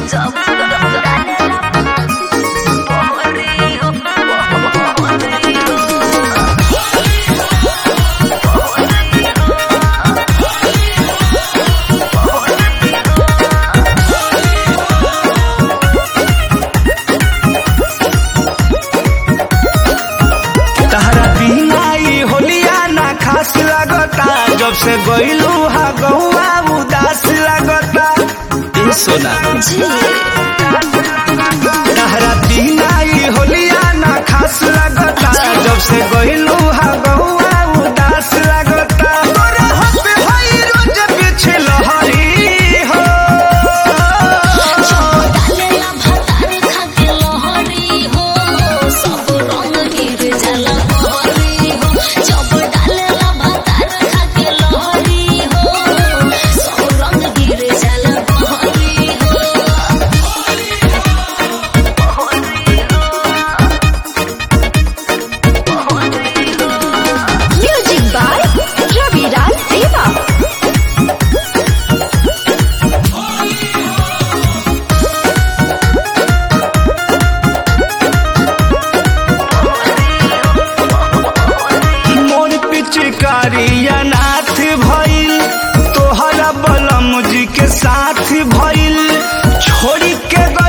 जब से गइलू हा गहुआ उदास लागता ए सोना तहरा बिना ई होलिया ना खास लागता जब से गइलू हा गहुआ उदास लागता तोरा हाथ होई रोज पीछे लहरी हो डालेला भातार खाके लहरी हो सब रंग गिर जाला बहरी हो जब डालेला भातार खाके लहरी हो सब रंग गिर जाला बहरी हो म्यूजिक बाय रविराज देवा मोर पिचकारी अनाथ भइल तोहरा बलम जी के साथ भइल छोड़ी के